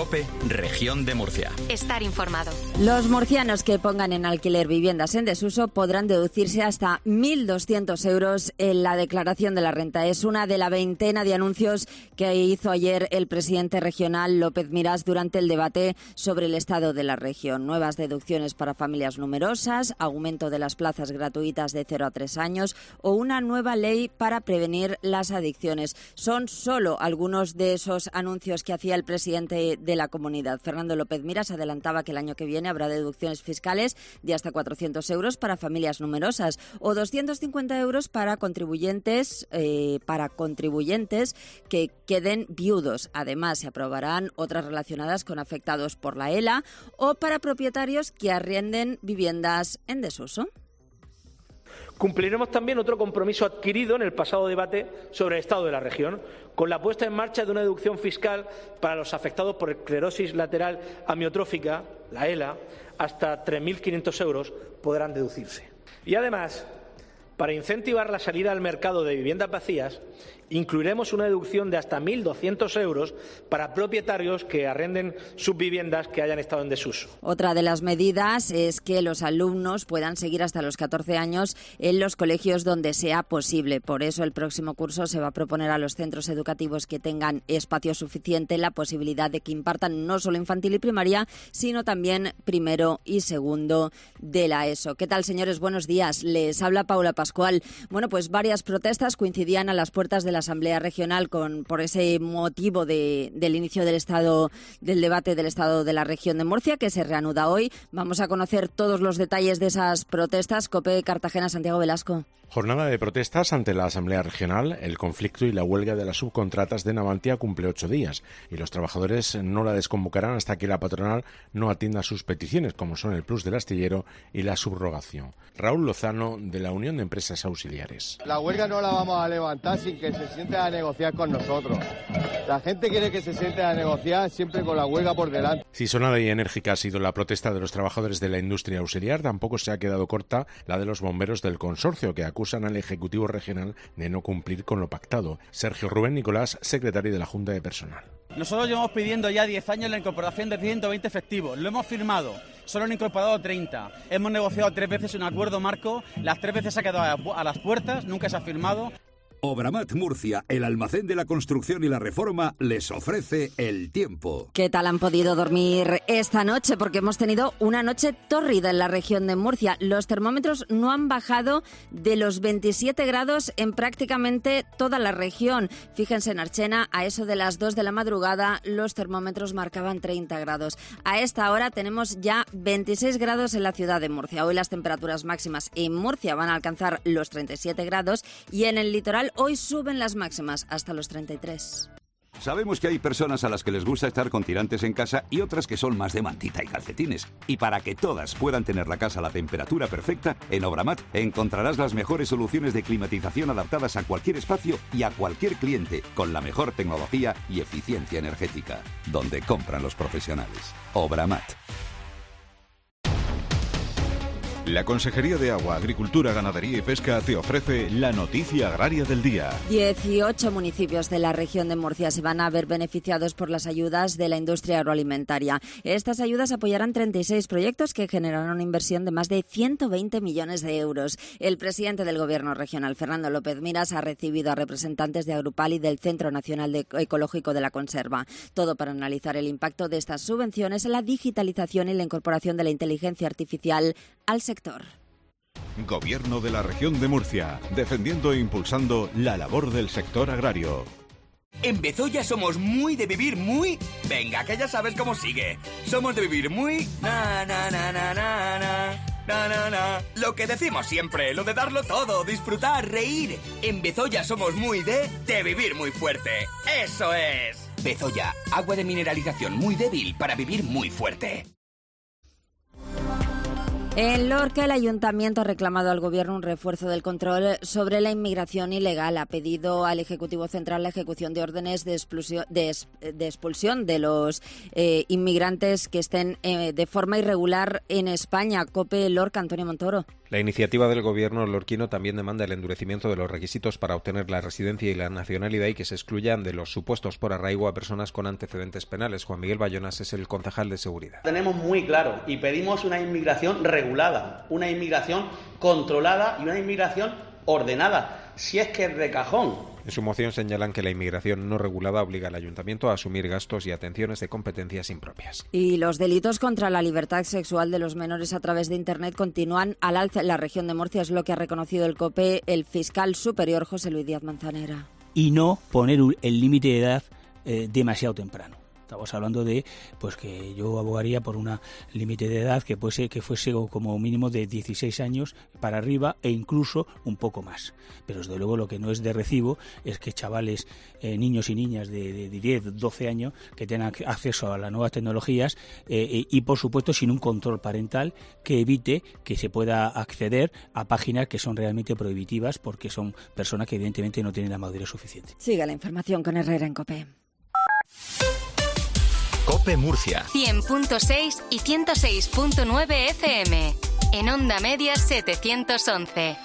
COPE, Región de Murcia. Estar informado. Los murcianos que pongan en alquiler viviendas en desuso podrán deducirse hasta 1.200 euros en la declaración de la renta. Es una de la veintena de anuncios que hizo ayer el presidente regional López Miras durante el debate sobre el estado de la región. Nuevas deducciones para familias numerosas, aumento de las plazas gratuitas de 0 a 3 años o una nueva ley para prevenir las adicciones. Son solo algunos de esos anuncios que hacía el presidente de la comunidad. Fernando López Miras adelantaba que el año que viene habrá deducciones fiscales de hasta 400 euros para familias numerosas o 250 euros para contribuyentes que queden viudos. Además, se aprobarán otras relacionadas con afectados por la ELA o para propietarios que arrienden viviendas en desuso. Cumpliremos también otro compromiso adquirido en el pasado debate sobre el estado de la región, con la puesta en marcha de una deducción fiscal para los afectados por esclerosis lateral amiotrófica, la ELA, hasta 3.500 euros podrán deducirse. Y además, para incentivar la salida al mercado de viviendas vacías, incluiremos una deducción de hasta 1.200 euros para propietarios que arrenden sus viviendas que hayan estado en desuso. Otra de las medidas es que los alumnos puedan seguir hasta los 14 años en los colegios donde sea posible. Por eso, el próximo curso se va a proponer a los centros educativos que tengan espacio suficiente la posibilidad de que impartan no solo infantil y primaria, sino también primero y segundo de la ESO. ¿Qué tal, señores? Buenos días. Les habla Paula Pascual. Bueno, pues varias protestas coincidían a las puertas de la Asamblea Regional por ese motivo del inicio del debate del Estado de la Región de Murcia, que se reanuda hoy. Vamos a conocer todos los detalles de esas protestas. COPE Cartagena, Santiago Velasco. Jornada de protestas ante la Asamblea Regional. El conflicto y la huelga de las subcontratas de Navantia cumple 8 días y los trabajadores no la desconvocarán hasta que la patronal no atienda sus peticiones, como son el plus del astillero y la subrogación. Raúl Lozano, de la Unión de Empresas Auxiliares. La huelga no la vamos a levantar sin que se sienten a negociar con nosotros. La gente quiere que se sienten a negociar siempre con la huelga por delante. Si sonada y enérgica ha sido la protesta de los trabajadores de la industria auxiliar, tampoco se ha quedado corta la de los bomberos del consorcio, que acusan al Ejecutivo Regional de no cumplir con lo pactado. Sergio Rubén Nicolás, secretario de la Junta de Personal. Nosotros llevamos pidiendo ya 10 años la incorporación de 120 efectivos. Lo hemos firmado, solo han incorporado 30. Hemos negociado 3 veces un acuerdo marco, las 3 veces se ha quedado a las puertas, nunca se ha firmado. Obramat Murcia, el almacén de la construcción y la reforma, les ofrece el tiempo. ¿Qué tal han podido dormir esta noche? Porque hemos tenido una noche tórrida en la región de Murcia. Los termómetros no han bajado de los 27 grados en prácticamente toda la región. Fíjense, en Archena, a eso de las 2 de la madrugada, los termómetros marcaban 30 grados. A esta hora tenemos ya 26 grados en la ciudad de Murcia. Hoy las temperaturas máximas en Murcia van a alcanzar los 37 grados y en el litoral hoy suben las máximas hasta los 33. Sabemos que hay personas a las que les gusta estar con tirantes en casa y otras que son más de mantita y calcetines. Y para que todas puedan tener la casa a la temperatura perfecta, en Obramat encontrarás las mejores soluciones de climatización adaptadas a cualquier espacio y a cualquier cliente, con la mejor tecnología y eficiencia energética. Donde compran los profesionales. Obramat. La Consejería de Agua, Agricultura, Ganadería y Pesca te ofrece la noticia agraria del día. 18 municipios de la región de Murcia se van a ver beneficiados por las ayudas de la industria agroalimentaria. Estas ayudas apoyarán 36 proyectos que generarán una inversión de más de 120 millones de euros. El presidente del Gobierno regional, Fernando López Miras, ha recibido a representantes de Agrupal y del Centro Nacional Ecológico de la Conserva. Todo para analizar el impacto de estas subvenciones en la digitalización y la incorporación de la inteligencia artificial al sector. Gobierno de la Región de Murcia, defendiendo e impulsando la labor del sector agrario. En Bezoya somos muy de vivir muy... Venga, que ya sabes cómo sigue. Somos de vivir muy... Na, na, na, na, na, na. Na, na, na. Lo que decimos siempre, lo de darlo todo, disfrutar, reír. En Bezoya somos muy de vivir muy fuerte. ¡Eso es! Bezoya, agua de mineralización muy débil para vivir muy fuerte. En Lorca, el ayuntamiento ha reclamado al Gobierno un refuerzo del control sobre la inmigración ilegal. Ha pedido al Ejecutivo Central la ejecución de órdenes de expulsión de los inmigrantes que estén de forma irregular en España. COPE Lorca, Antonio Montoro. La iniciativa del Gobierno lorquino también demanda el endurecimiento de los requisitos para obtener la residencia y la nacionalidad y que se excluyan de los supuestos por arraigo a personas con antecedentes penales. Juan Miguel Bayonas es el concejal de Seguridad. Tenemos muy claro y pedimos una inmigración regulada, una inmigración controlada y una inmigración ordenada, si es que es de cajón. En su moción señalan que la inmigración no regulada obliga al ayuntamiento a asumir gastos y atenciones de competencias impropias. Y los delitos contra la libertad sexual de los menores a través de Internet continúan al alza en la región de Murcia, es lo que ha reconocido el COPE el fiscal superior José Luis Díaz Manzanera. Y no poner el límite de edad demasiado temprano. Estamos hablando de que yo abogaría por un límite de edad que fuese como mínimo de 16 años para arriba e incluso un poco más. Pero desde luego lo que no es de recibo es que chavales, niños y niñas de 10, 12 años que tengan acceso a las nuevas tecnologías y por supuesto sin un control parental que evite que se pueda acceder a páginas que son realmente prohibitivas porque son personas que evidentemente no tienen la madurez suficiente. Siga la información con Herrera en COPE. COPE Murcia 100.6 y 106.9 FM. En onda media 711.